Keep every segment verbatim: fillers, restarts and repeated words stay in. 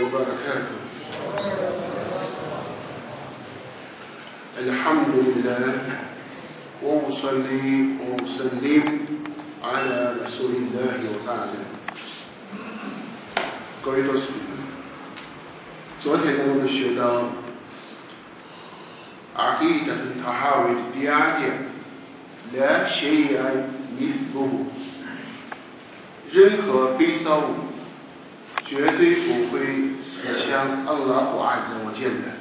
وبركاته. الحمد لله وأصلي وأسلم على رسول الله وبعد。各位同学，昨天呢我们学到阿基达的塔哈维的第二点，来显然弥补任何被造物绝对不会驶向安拉和阿兹我见的，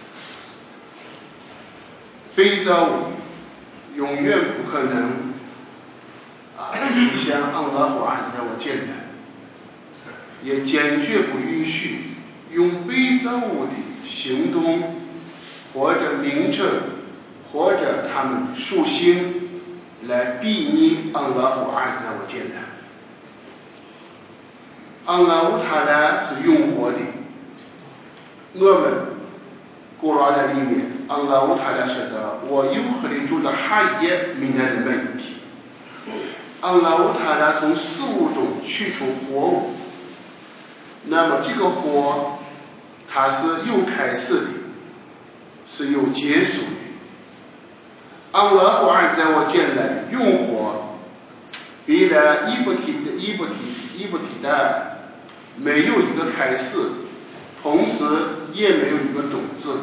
被造物永远不可能啊驶向安拉和阿兹我见的，也坚决不允许用被造物的行动或者名称或者他们的属性来比拟安拉和阿兹我见的。安拉乌塔拉是永活的，我们古兰的里面，安拉乌塔拉说的：“我有和你住的海耶明来的问题。”安拉乌塔拉从事物中去除活物，那么这个活，它是有开始的，是有结束的。安拉和阿在我见来永活，比来一不提的，一不提，一不提的。没有一个开始，同时也没有一个种子。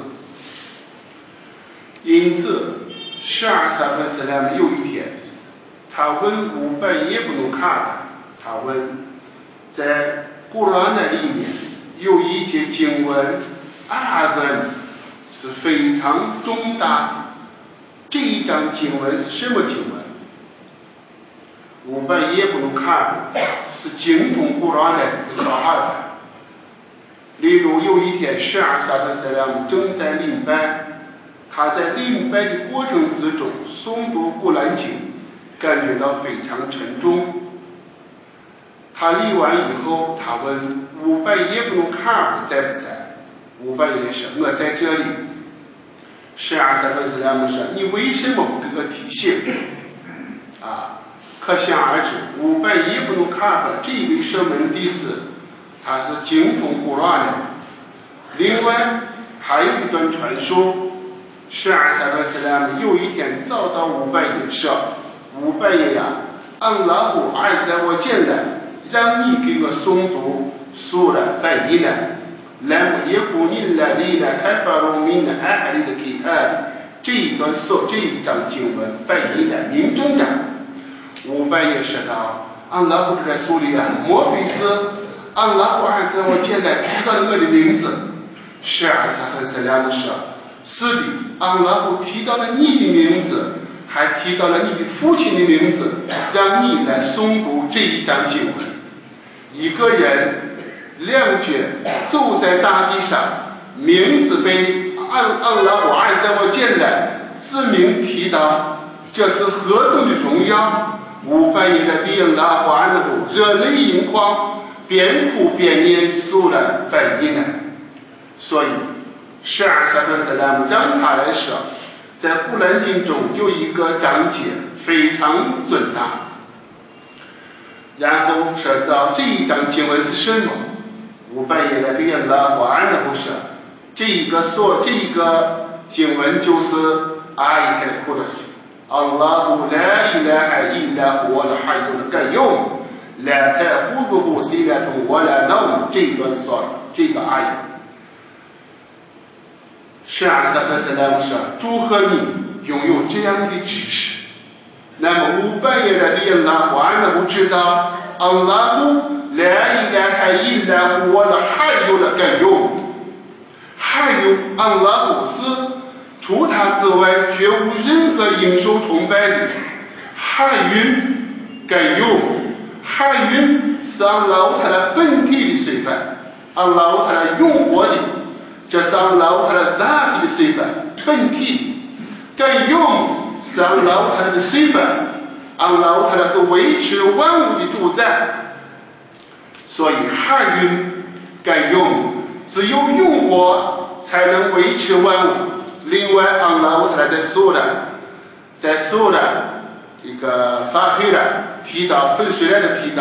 因此，十二萨本斯莱姆有一天，他问乌拜耶布努卡尔，他问，在古兰的里面有一节经文，阿文是非常重大的。这一章经文是什么经文？乌拜耶布努卡尔是精通古兰的小孩的。例如有一天，十二萨本斯莱姆正在领拜，他在领拜的过程之中诵读古兰经，感觉到非常沉重。他领完以后，他问乌拜耶布努卡尔在不在？乌拜耶说：“我在这里。”十二萨本斯莱姆说：“你为什么不给我提醒？”啊。可想而知，乌拜耶布努卡尔这一位圣门弟子，他是精通古兰的。另外还有一段传说，十二萨本斯莱姆有一天找到乌拜耶说：“乌拜耶呀，安拉胡阿在我见来，让你给我诵读苏拉拜伊呢，来姆耶夫尼拉里呢开发罗米呢艾哈里的给他这一段所这一章经文拜伊呢民众的。”乌拜耶说道：“安拉胡在苏里啊，莫非是安拉胡阿在我见来提到了我的名字？”十二萨本斯莱姆说：“是的，安拉胡提到了你的名字，还提到了你的父亲的名字，让你来诵读这一章经文。一个人两脚走在大地上，名字被安安拉胡阿在我见来指名提到，这是何等的荣耀！”乌拜耶的敌人拉华尔布热泪盈眶，边哭边念苏了本音呢。所以，十二萨本斯莱姆让他来说，在古兰经中有一个章节非常尊大。然后说到这一章经文是什么？乌拜耶的敌人拉华尔布说，这一个所这一个经文就是阿伊开库的斯。الله لا إله إلا هو الحي القيوم لا تأخذه سنة ولا نوم 这一段说这个阿言，十二萨本斯莱姆说：“祝贺你拥有这样的知识。”那么乌拜耶的人拉华尔布知道 الله لا إله إلا هو الحي القيوم， 还有 الله 是除他之外，绝无任何应受崇拜的。海云该有，海云是安拉乌塔的本体的水分，安拉乌塔的永活的，这是安拉乌塔的大体的水分，纯体的。该用是安拉乌塔的水分，安拉乌塔的是维持万物的主宰。所以海云该用，只有永活才能维持万物。另外，安拉乌塔在苏兰，在苏兰一个法黑人提到分水来的提到，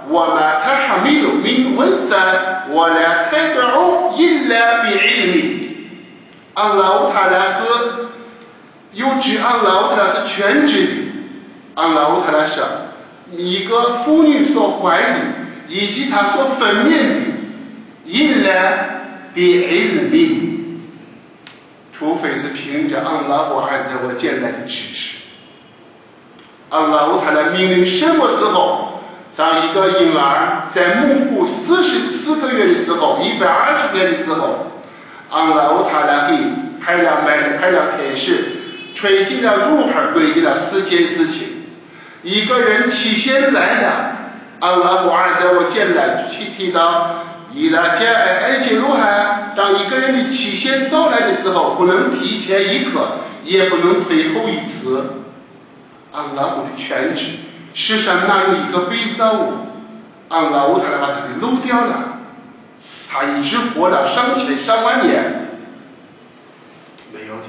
وما تحمل من أنثى ولا تدع إلا بعلمه。安拉塔拉是有指安拉塔拉是全知的，安拉塔拉是一个妇女所怀的以及她所分娩的，إلا بعلمه，除非是凭着安拉我azza wa jalla的指示。安拉塔拉命令什么时候？当一个婴儿在母腹四十四个月的时候，一百二十天的时候，安拉塔拉给派了派派了天使，吹进了入海，规定了四件事情。一个人期限来了，安拉我azza wa jalla提到。伊拉加埃及鲁海，当一个人的期限到来的时候，不能提前一刻，也不能退后一次。安拉胡的全知，世上哪有一个被造物？安拉胡他来把他给漏掉了，他一直活了上千上万年，没有的。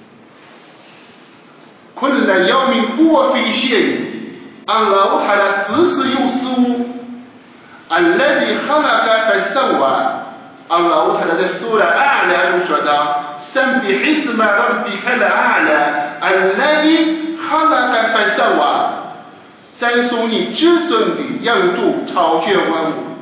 困难要命或非现，安拉胡他来事事有失误。الذي خلق فسوى， 安拉他在苏拉阿拉中说到 سبح اسم ربك الأعلى الذي خلق فسوى， 赞颂你至尊的养主超越万物。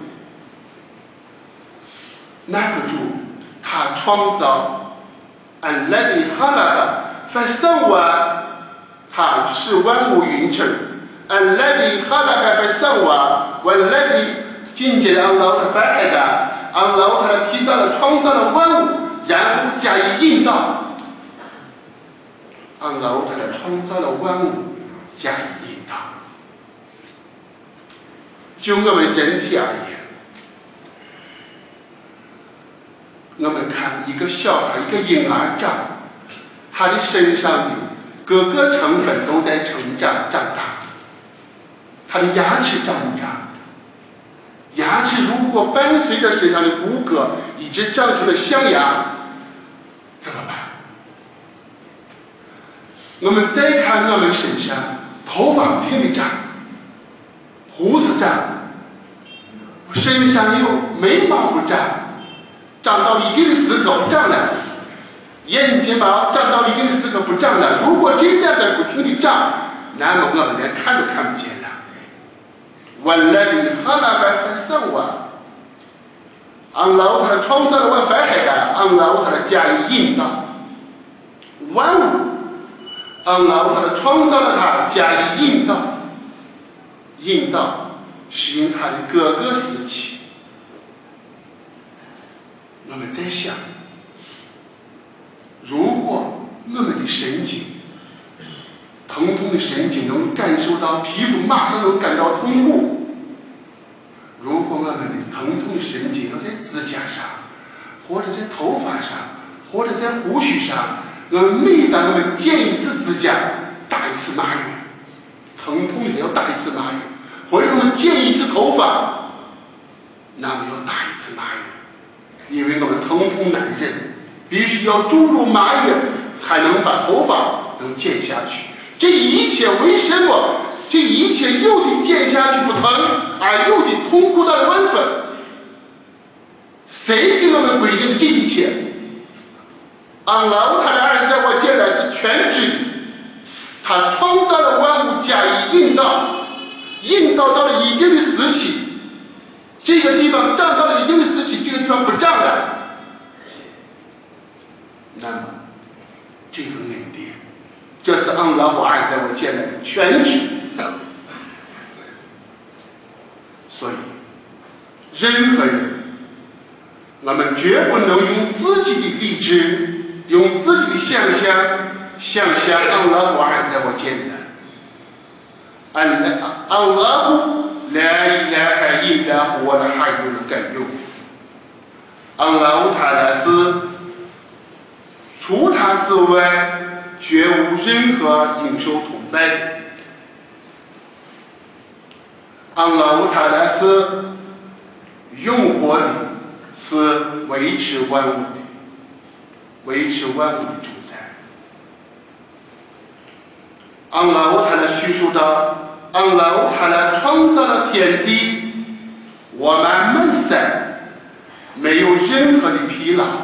那个主他创造 الذي خلق فسوى， 他是万物匀称 الذي خلق فسوى والذي紧接着安拉他发海的，安拉他提到了创造了万物，然后加以引导。安拉他创造了万物，加以引导。就我们人体而言，我们看一个小孩，一个婴儿长，他的身上的各个成分都在成长长大，他的牙齿长不长？牙齿如果伴随着身上的骨骼一直长成了象牙，怎么办？我们再看我们身上，头发不停地长，胡子长，身上有眉毛不长，长到一定的时刻不长了，眼睫毛长到一定的时刻不长了。如果这样的不停地长，那么我们连看都看不见了。والذي خلق فسوى， 安拉他创造了万法海的，安拉他加以引导万物，安拉他创造了他加以引导，引导是用他的各个时期。我们在想，如果我们的神经疼痛的神经能感受到皮肤马上能感到痛苦，如果我们的疼痛神经要在指甲上，或者在头发上，或者在胡须上，我们每当我们剪一次指甲，打一次麻药，疼痛时要打一次麻药，或者我们剪一次头发，那么要打一次麻药，因为我们疼痛难忍，必须要注入麻药才能把头发能剪下去。这一切为什么？这一切有的剪下去不疼，而有的痛苦到了万分。谁给我们规定这一切？安拉他的儿子我见来是全知的，他创造了万物加以引导，引导到了一定的时期，这个地方长到了一定的时期，这个地方不长了，那么这个恩典，这是安拉我儿子我见来的全知。所以任何人，我们绝不能用自己的理智，用自己的想象想象安拉我儿子我见的安拉لا إله إلا هو الحي القيوم，安拉他的是除他之外绝无任何应受崇拜的。安拉他的是永活的，是维持万物的，维持万物的主宰。安拉他的叙述到，安拉他的创造了天地， 我们们神没有任何的疲劳，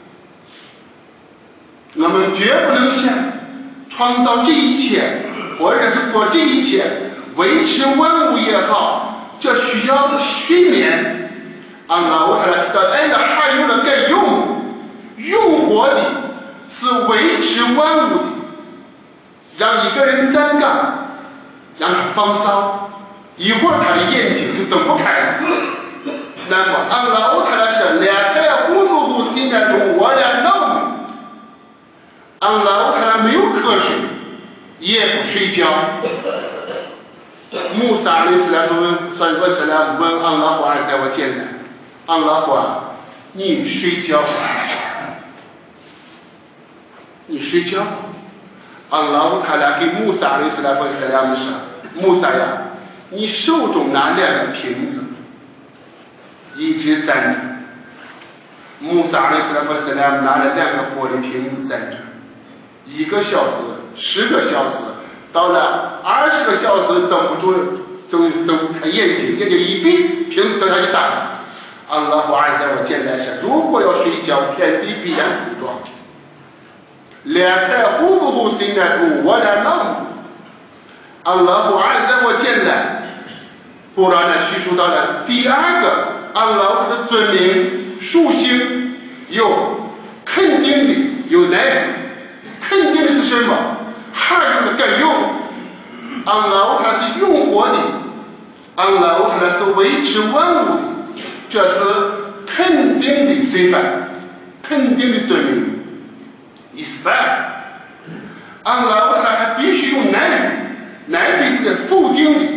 我们绝不能想创造这一切，或者是做这一切维持万物也好，这需要睡眠。安拉我看的爱的还有了该用用活的是维持万物的，让一个人站岗，让他放松，一会儿他的眼睛就睁不开了。那么安拉我看的是两个呼噜呼吸的中我俩弄，安拉我看的没有瞌睡，也不睡觉。穆萨阿里斯兰问，算我是来问安拉话在我见来，安拉话，你睡觉不睡觉？你睡觉？安拉他俩给穆萨阿里斯兰问是两个说，穆萨呀，你手中拿两个瓶子，一直站着。穆萨阿里斯兰问是两拿了两个玻璃瓶子站着，一个小时，十个小时。到了二十个小时，睁不住，睁睁不开眼睛，眼睛一闭，瓶子等下一打开。安拉话在我简单说，如果要睡觉，天地必然枯壮。两台呼呼呼心的中，我俩弄。安拉话在我简单，不然呢叙述到了第二个安拉的尊名属性，有肯定的，有耐心。肯定的是什么？还有的该用，安拉它是用活的，安拉它是维持万物的，这是肯定的身份，肯定的尊名。isbat， 安拉它还必须用奈飞，奈飞是否定的，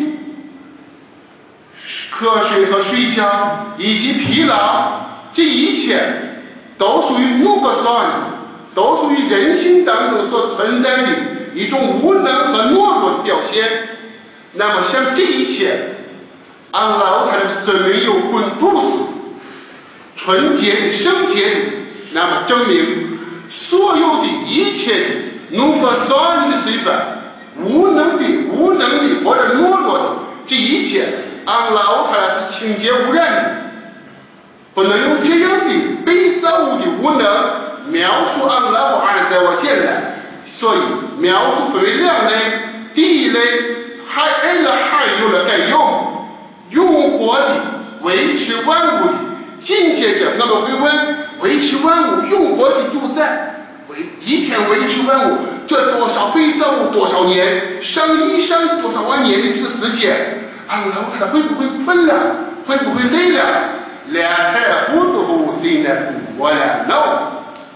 瞌睡和睡觉以及疲劳，这一切都属于努格桑，都属于人性当中所存在的一种无能和懦弱的表现。那么像这一切，安拉他的尊名有滚度斯，纯洁的、圣洁的，那么证明所有的一切努格桑人的身份，无能的、无能的或者懦弱的，这一切安拉他是清洁无染的，不能用这样的被造物的无能描述安拉和安塞我见来。所以描述分为两类，第一类还爱了还有了该用用活的维持万物的，紧接着我们会问维持万物用活的主宰，为一天维持万物，这多少被造物多少年，上亿上多少万年的这个时间，安拉他会不会困了，会不会累了？两台糊涂糊心的我俩 no。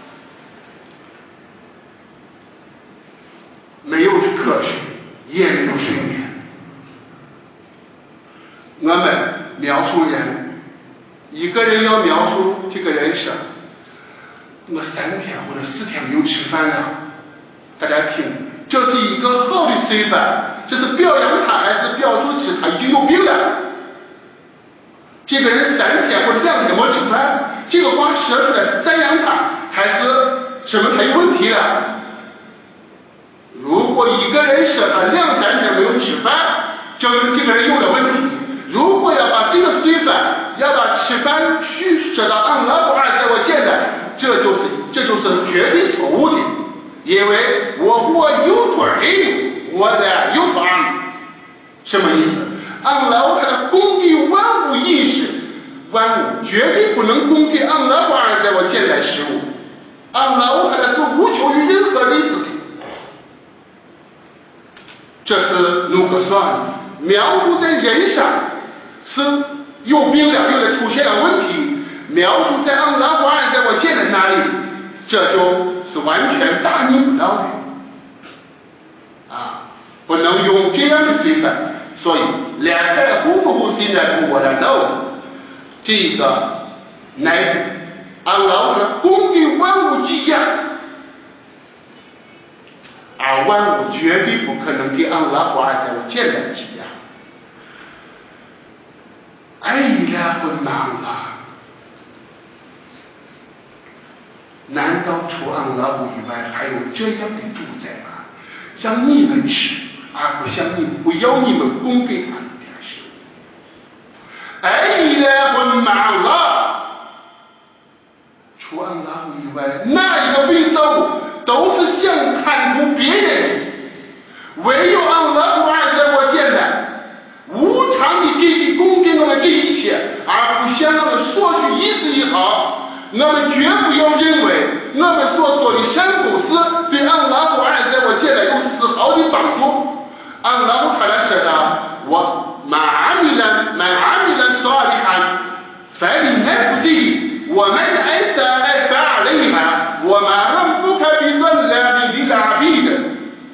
没有瞌睡，也没有睡眠。我们描述人，一个人要描述这个人是，我三天或者四天没有吃饭了。大家听，这是一个好的随范，这是表扬他还是表述其他已经有病了？这个人三天或者两天没吃饭，这个话说出来是赞扬他，还是什么他有问题了？如果一个人说他两三天没有吃饭，证明这个人有了问题。如果要把这个随饭，要把吃饭续说到安拉不二在我见来，这就是这就是绝对错误的。因为我我有腿，我的有膀，什么意思？安拉他的供给万物饮食，万物绝对不能供给安拉不二在我见来食物。安拉他的是无求于任何类似的。这是努克算描述在人上是有病了，有的出现了问题，描述在安拉不二在我见的那里，这就是完全大逆不道的啊！不能用这样的身份，所以两代呼不呼吸的我的 no， 这个乃是安拉的供给万物给养。而万物绝对不可能给安拉华在我见来给养。哎呀，不忙啊！难道除安拉布以外还有这样的主宰吗？让你们吃，而不像你不要你们供给他们的食物。哎呀， 除安拉胡以外，哪一个为首都是想贪图别人，唯有安拉胡二在我见来，无偿地给予供给我们这一切，而不向我们索取一丝一毫。我们绝不要认为我们所做的善公司对安拉胡二在我见来有丝毫的帮助。安拉胡他来说道：“我马阿米兰马阿米兰索阿里罕，凡里奈夫西，我们的爱撒爱法尔雷哈，我马让不开比论来比比拉比的。”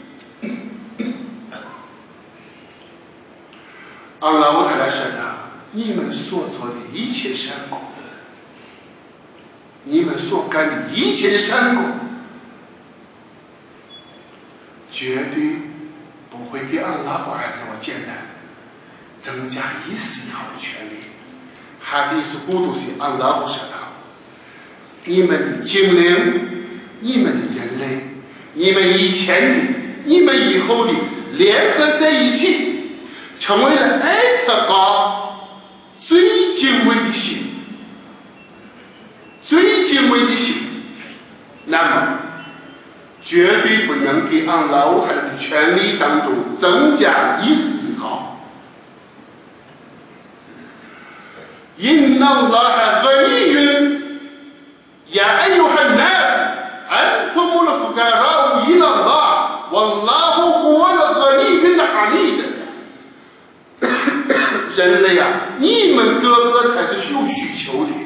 安拉胡他来说道：“你们所做的一切善功，你们所干的一切的善功，绝对不会给安拉胡二在我见来增加一丝一毫的权利。哈迪斯古都是安拉胡说道：你们的精灵，你们的人类，你们以前的，你们以后的，联合在一起，成为了艾特高最精微的心，最精微的心，那么绝对不能给安拉胡他的权利当中增加一丝一毫。إن الله غني يا أيها الناس أنتم الفقراء إلى الله والله هو الغني الحميد 人类呀，你们个个才是有需求的，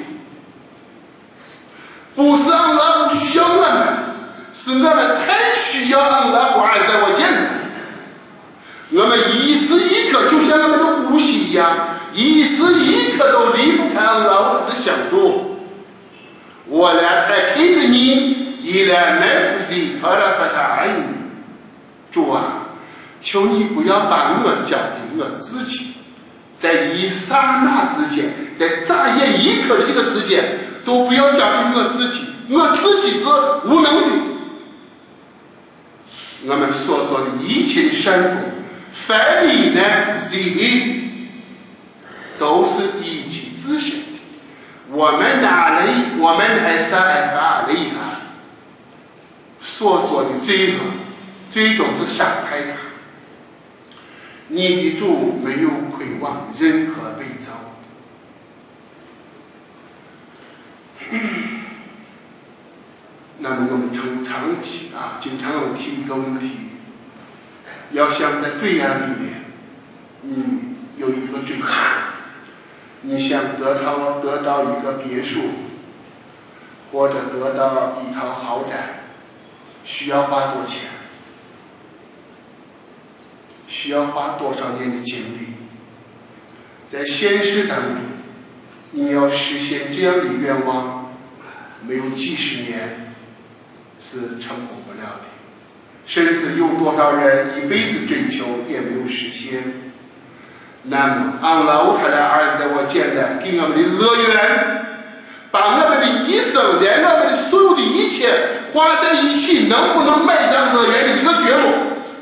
不是安拉不需要我们，是我们太需要安拉不爱在我见了。我们一时一刻就像我们的呼吸一样，一时一刻都离不开安拉的相助。我来才给了你一来奈夫西特拉发他爱你，主啊，求你不要把我交给我自己，在一刹那之间，在眨眼一刻的这个时间，都不要交给我自己，我自己是无能的。我们所做的一切的善功，凡里奈夫西都是一己自身的。我们哪里，我们爱撒爱法里哈所做的罪恶，最终是伤害他。你的主没有亏望任何被造。那么我们从长期啊，经常有提一个问题，要想在对岸里面，你有一个追求，你想得到得到一个别墅，或者得到一套豪宅，需要花多钱？需要花多少年的精力？在现实当中，你要实现这样的愿望，没有几十年是成功不了的，甚至有多少人一辈子追求也没有实现。那么安拉乌塔的儿子在我见来给我们的乐园，把我们的一生连我们的所有的一切花在一起，能不能买上乐园的一个角落？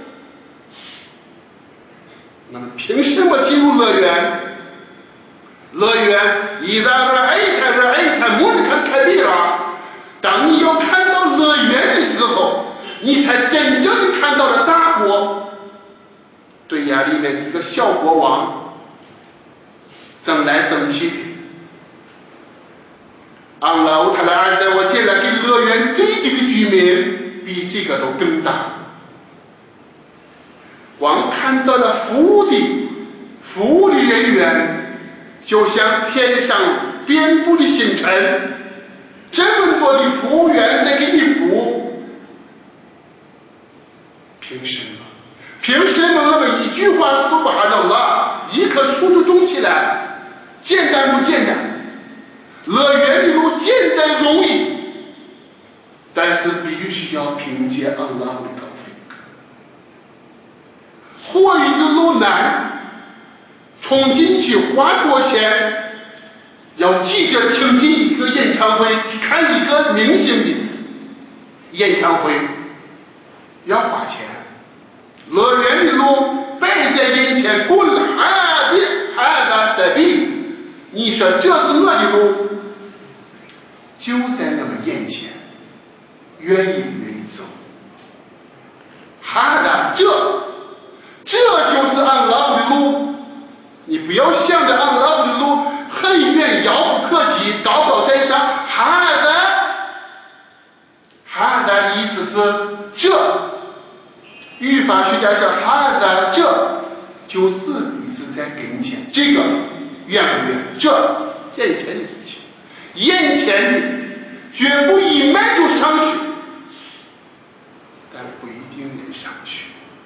那么凭什么进入乐园？乐园一旦是爱看是爱看，莫是看开闭了。当你要看到乐园的时候，你才真正的看到了大国。对呀，里面几个小国王争来争去，安拉乌塔拉尔在我见来给乐园最低的居民比这个都更大。光看到了服务的服务的人员，就像天上遍布的星辰，这么多的服务员在给你服务，凭什么？凭什么那么一句话苏巴哈纳拉，一棵树都种起来，简单不简单？乐园的路简单容易，但是必须要凭借安拉的高飞。火云的路难，冲进去花多钱？要记着听进一个演唱会，看一个明星的演唱会，要花钱。乐园的路摆在眼前，滚哈的哈达塞比，你说这是我的路， 就在我们眼前，愿意不愿意走？哈达，这这就是安拉的路。你不要想着安拉的路很远遥不可及，高高在上。哈达，哈达的意思是这，语法学家说哈达这就是彼此在跟前，这个远不远？这眼前的事情，眼前的绝不一迈就上去，但不一定能上去。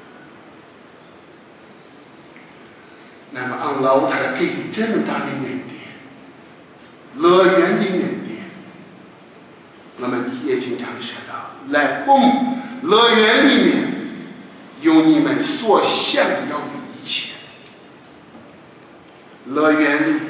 那么安拉他给这么大的恩典，乐园的恩典，我们也经常说到，来红乐园里面有你们所想要的一切。乐园里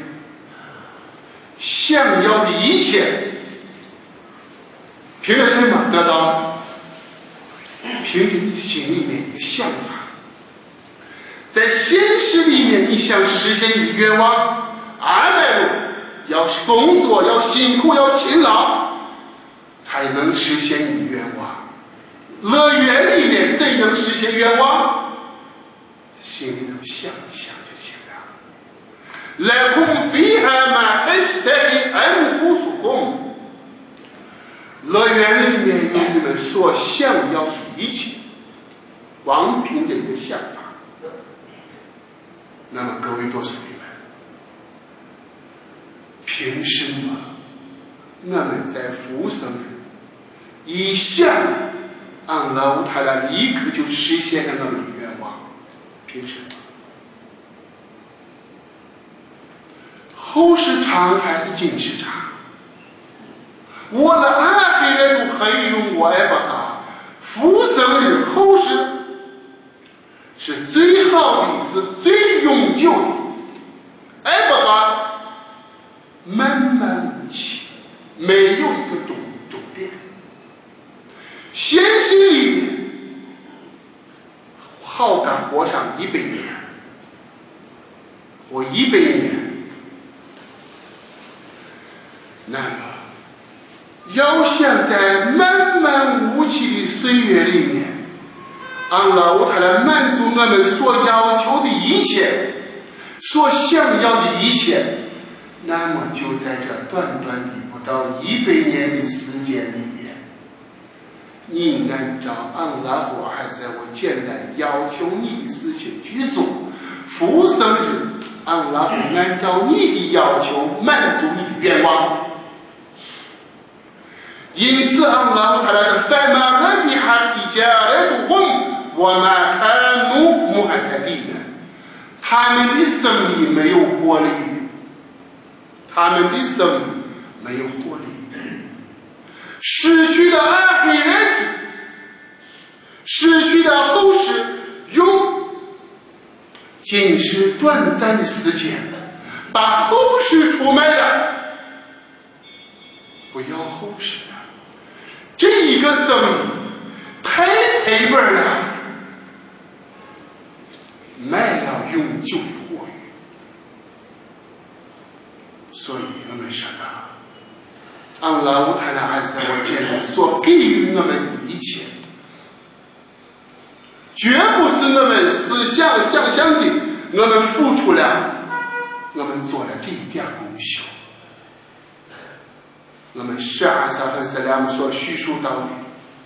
想要的一切，凭着什么得到？凭着你心里面的想法。在现实里面，你想实现你的愿望，二百路要是工作，要辛苦，要勤劳，才能实现你的愿望。乐园里面怎能实现愿望？心里头想一想就行了。لكم فيها ما تشتهي أنفسكم。乐园里面有你们所想要的一切，光凭这个想法。那么各位多士们，凭什么我们在服生日一想安拉他来立刻就实现了我们的愿望？凭什么？后时长还是今时长？我的阿黑人都很用我爱不嘎，服生日后世是最好的，是最永久的。爱不嘎漫漫无期，没有一个终终点。现实里面好干活上一百年，活一百年。那么要想在漫漫无期的岁月里面，安拉他来满足我们所要求的一切，所想要的一切，那么就在这短短的不到一百年的时间里面，你按照安拉我还是我简单要求你的事情去做，服生日安拉会按照你的要求满足你的愿望。因此安拉他来是反马人比哈提加来都混我们看努穆罕特地的，他们的生意没有获利，他们的生意没有获利，失去了阿黑人，失去了后世，用仅是短暂的时间把后世出卖了，不要后世了。这一个生意太赔本了，卖了永久的货运。所以我们说到安拉乌塔拉还是在我这里所给予我们的一切，绝不是我们思想想象的，我们付出了，我们做了这一点功效。我们十二萨芬斯拉姆所叙述到的，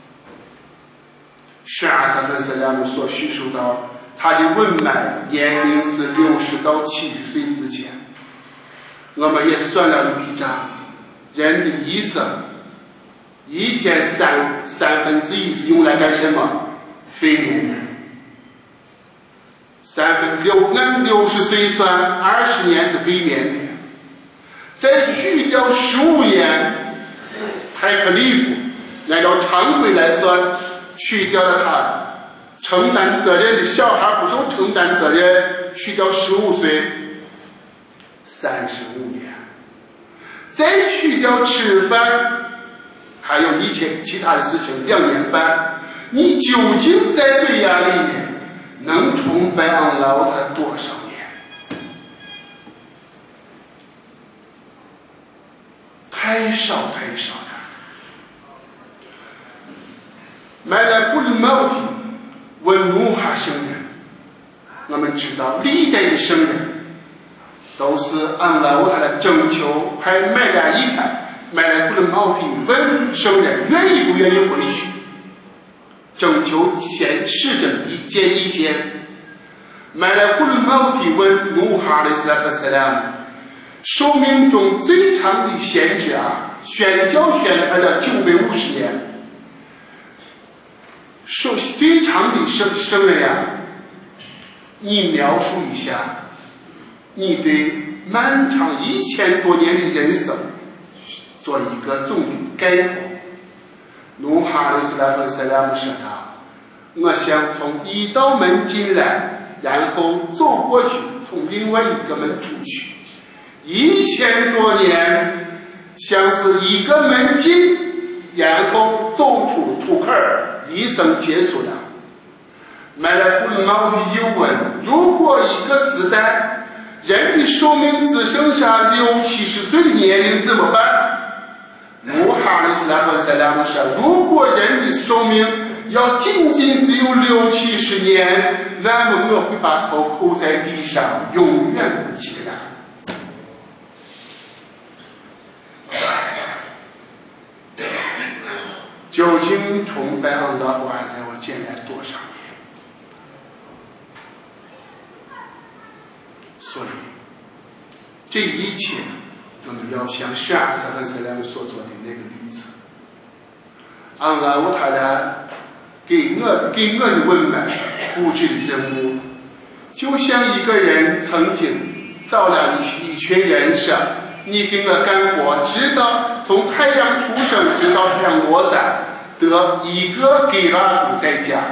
十二萨芬斯拉姆所叙述到他的文脉年龄是六十到七十岁之间。我们也算了一笔账，人的一生一天三三分之一是用来干什么？睡眠的。三分六按六十岁算，二十年是睡眠的。再去掉十五年，海克利夫按照常规来算，去掉了他承担责任的小孩不受承担责任，去掉十五岁，三十五年，再去掉吃饭，还有一切其他的事情，两年半，你究竟在对呀里面能崇拜安拉他多少年？太太少太少了。malakul maut问努哈圣人，我们知道历代的圣人都是按照我的征求派麦来一派malakul maut问圣人愿意不愿意回去，征求前世的一件一件。malakul maut问努哈的斯拉克斯拉寿命中最长的限制啊，宣教宣传了九百五十年。说最长的生生人呀，你描述一下你对漫长一千多年的人生做一个总的概括。努哈的斯拉克斯拉姆说道：“我想从一道门进来，然后走过去，从另外一个门出去。一千多年像是一个门进，然后走出出口，一生结束了。malakul maut又问：如果一个时代人的寿命只剩下六七十岁的年龄怎么办？努哈的斯拉克斯拉姆说：如果人的寿命要仅仅只有六七十年，那么我会把头扣在地上，永远不起来。究竟崇拜安拉华在我见来多少年？所以这一切我们要像沙尔萨和斯莱姆所做的那个例子。安拉我他来给我给我的温暖布置的任务，就像一个人曾经造了一一群人说：你给我干活，直到从太阳出生直到太阳落山，得一个给拉古代价。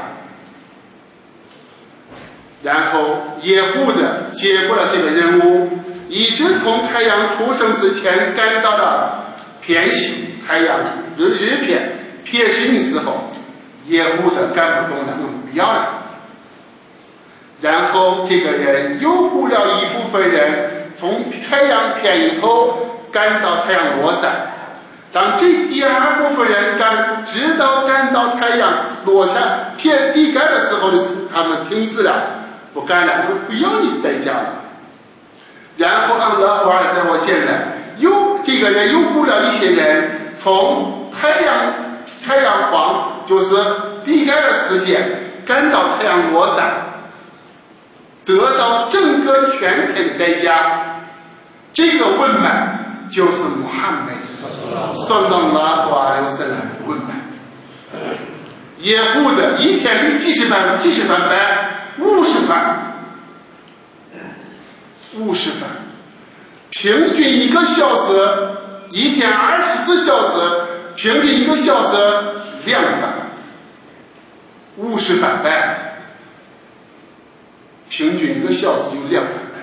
然后耶户的接过了这个任务，一直从太阳出生之前干到了偏西，太阳日日偏偏西的时候，耶户的干不动了，我们不要了。然后这个人又雇了一部分人从太阳偏以后干到太阳落山。当这第二部分人干直到干到太阳落下偏地干的时候的他们停止了，不干了，我不要你代价了。然后安拉华尔在我见来，又这个人又雇了一些人从太阳太阳黄就是地干的时间干到太阳落山，得到整个全天的代价。这个问满就是穆罕默德sallallahu alaihi wasallam的问满。耶户的一天里几十番几十番班，五十番五十番，平均一个小时，一天二十四小时，平均一个小时两番，五十番班，平均一个小时有两番班。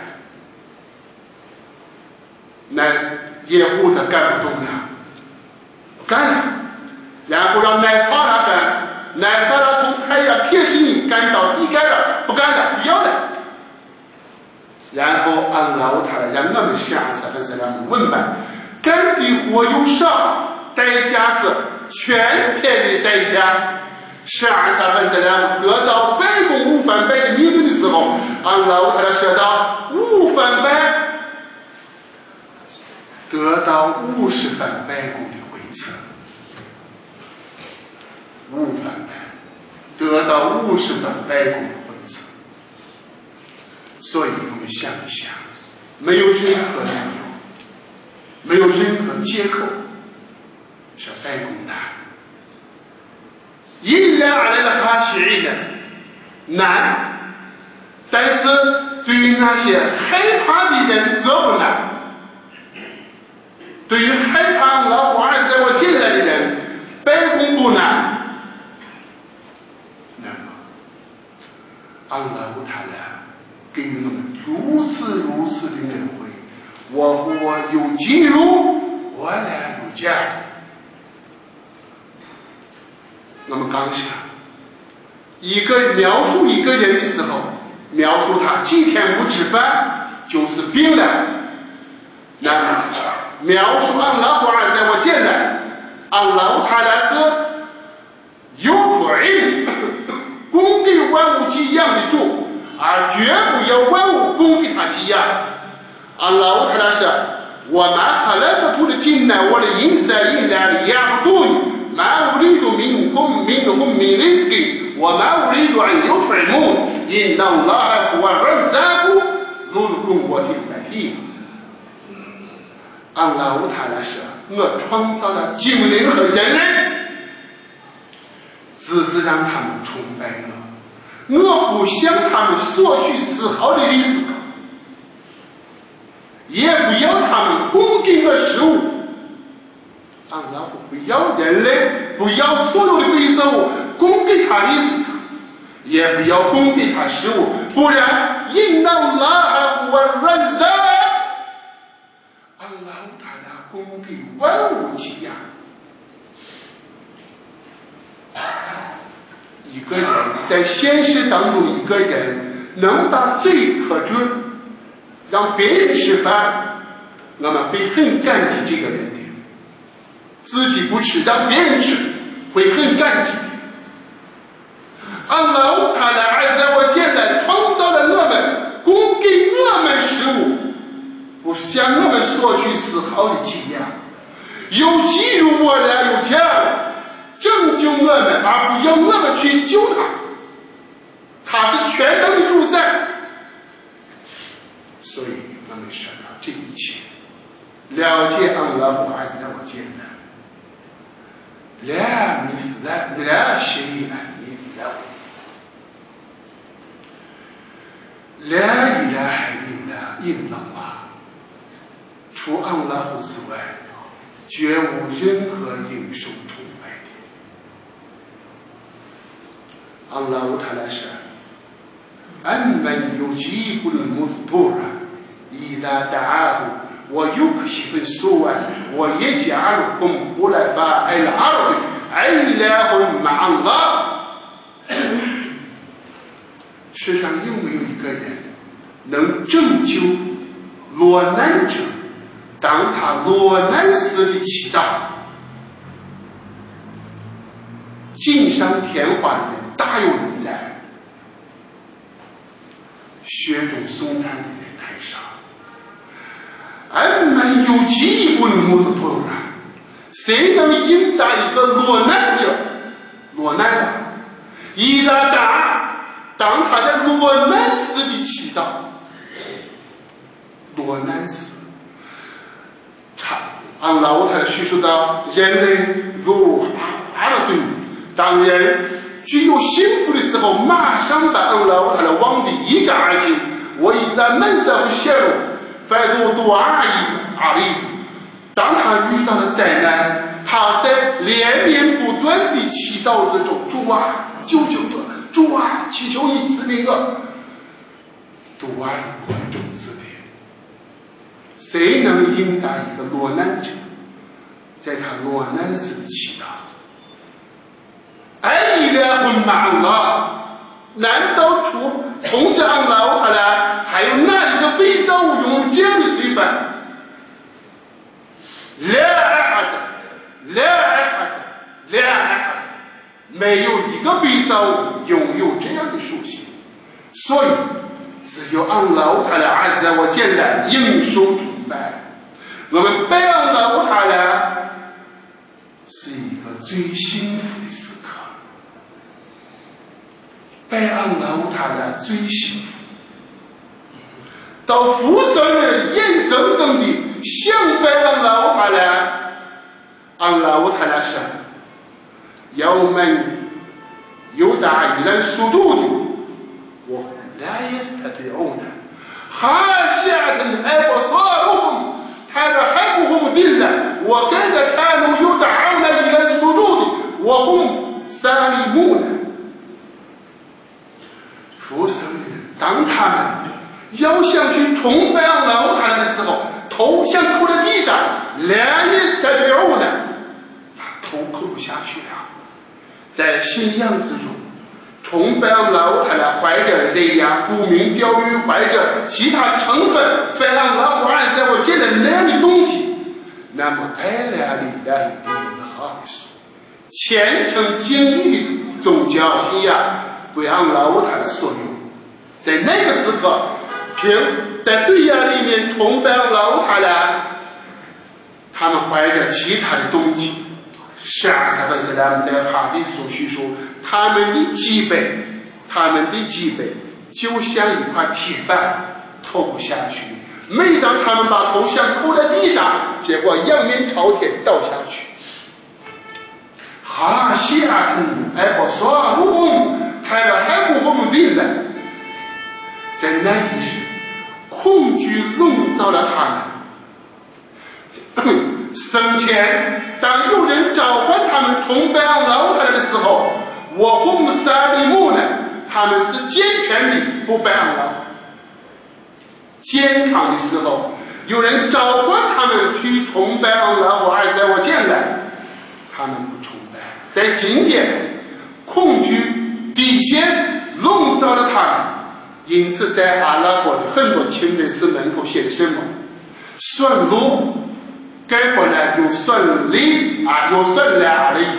那耶户的干不动了，不干了，然后让奈萨拉干，奈萨拉从太阳偏西干到地干了，不干了，不要了。然后安拉他来让我们下次跟这样问吧，干的活有少，代价是全天的代价。十二三分这样得到百公五翻百的命令的时候，安拉他来说到五翻百。得到五十番百公的回赐，五番百得到五十番百公的回赐。所以我们想一想，没有任何理由，没有任何借口是百公难。依然而来的哈奇人难，但是对于那些害怕的人则不难。对于害怕安拉华尔在我进来的人，百公不难。那么，安拉乌塔拉给予我们如此如此的恩惠，我我有进入，我来有价。那么刚想，一个描述一个人的时候，描述他几天不吃饭就是病了，那么描述安拉古尔在我见来，安拉他来是有腿，供给万物给养的主，而绝不要万物供给他给养。安拉他来是我们哈莱克图的进来，我的因色因来的亚不顿，满无力度民工民工民的斯给，我满无力度按有腿目，因当拉海古尔三古，如供我听来听。安拉他来是我创造了精灵和人类，只是让他们崇拜我，我不向他们索取丝毫的利息，也不要他们供给我食物。安拉不要人类，不要所有的贵族供给他利息，也不要供给他食物，不然应当拉还不人在。安拉他来供给万物给养。一个人在现实当中，一个人能把嘴可准，让别人吃饭，我们会很感激这个人的。自己不吃，让别人吃，会很感激。安拉他来而在我见来创造了我们，供给我们食物，不向我们索取丝毫的给养，有给予我来有强拯救我们，而不要我们去救他。他是全能的主宰，所以我们说到这一切，了解安拉不还是在我见来。لا مثل لا شيء مثله لا إله إلا إلا الله 除安拉胡之外，绝无任何应受崇拜的。安拉他来说：“أَمَّنْ يُجِيبُ الْمُضْطَرَّ إِذَا دَعَاهُ ويكشف السوء ويجعلكم خلفاء الأرض أإله مع الله。”世上有没有一个人能拯救落难者，当他落难时的祈祷？锦上添花的人大有人在，雪中送炭的人太少。俺们有基本目的头啊，谁能应答一个落难者？落难的，一旦答，当他在落难时的祈祷，落难时，他按老太叙述到，人类如阿拉顿，当人具有幸福的时候，马上把按老太的往地一干而尽。我一旦门上陷入。反正多阿姨阿里，当他遇到了灾难，他在连绵不断的祈祷之中，主啊，救救我！主啊，祈求你赐给我。多阿姨观众之列，谁能应答一个落难者，在他落难时的祈祷？哎，一两混满了。难道除从这安拉他来，还有哪一个被造物拥有这样的水分？两二的，两二的，两二，没有一个被造物拥有这样的属性，所以只有安拉他来，而是在我见来应受崇拜。我们拜安拉他来是一个最幸福的时刻。拜安拉他来最幸福，到福生人眼睁睁的向拜安拉他来，安拉他来说：“要们有大一人属主的，我来也是他的偶呢。哈夏人爱不杀我，他的还不红定了。我跟着他能有大那一人属主的，我红三里木呢。”福生人，当他们要想去崇拜安拉他的时候，头想扣在地上，脸也是在这个偶呢，他头扣不下去了。在信仰之中，崇拜安拉他来怀着雷亚、沽名钓鱼，怀着其他成分，拜安拉不按在我见的那样的东西， 那么爱来的来一定好的是虔诚敬意的宗教信仰归按老他的所有，在那个时刻，凭在对呀里面崇拜老他的，他们怀着其他的动机。是啊，他们是他们在哈迪所叙述，他们的脊背，他们的脊背就像一块铁板，透不下去。每当他们把头像扣在地上，结果仰面朝天倒下去。哈西阿通爱不说不红，还了还不红病了。在那一时，恐惧笼罩了他们。生前，当有人召唤他们崇拜老太太的时候，我红沙利木呢，他们是健全的，不拜老。健康的时候，有人召唤他们去崇拜老而在我见来，他们不崇拜。在今天，恐惧底线笼罩了他们，因此在阿拉伯的很多清真寺门口写的什么顺路该过来有顺利啊，有顺来而已。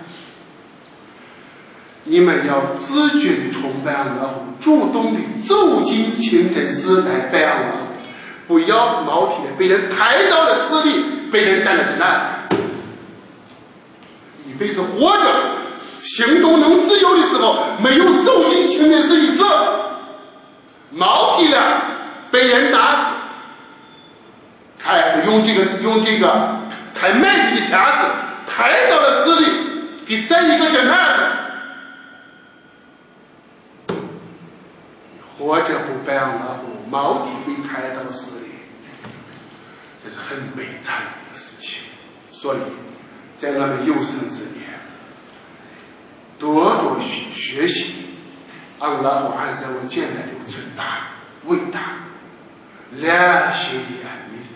你们要自觉地崇拜安拉胡，主动地走进清真寺来拜安拉胡，不要毛体的被人抬到了寺里，被人带了在那里。一辈子活着，行动能自由的时候，没有走进清真寺一次，毛体了被人拿。抬用这个用这个抬麦子的匣子抬到了寺里，给在一个整案子，活着不拜安拉胡，毛体被抬到寺里，这是很悲惨的一个事情。所以，在我们有生之年，多多去学习安拉胡安在我见来的尊大、伟大、良心的安慰。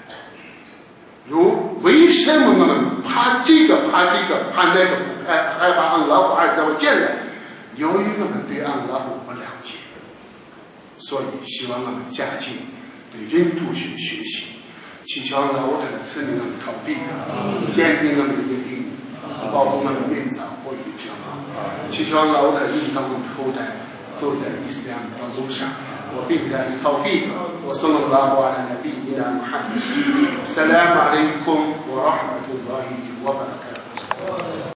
如为什么我们怕这个怕这个怕那个不害害怕安拉胡二在我见来？由于我们对安拉胡不了解，所以希望我们加紧对印度学学习，祈求安拉胡的赐予我们逃避，坚定我们的决定，保护我们面子或与骄傲，祈求安拉胡的引导我们后代走在伊斯兰道路上。وبالله التوفيق وصلى الله على نبينا محمد السلام عليكم ورحمة الله وبركاته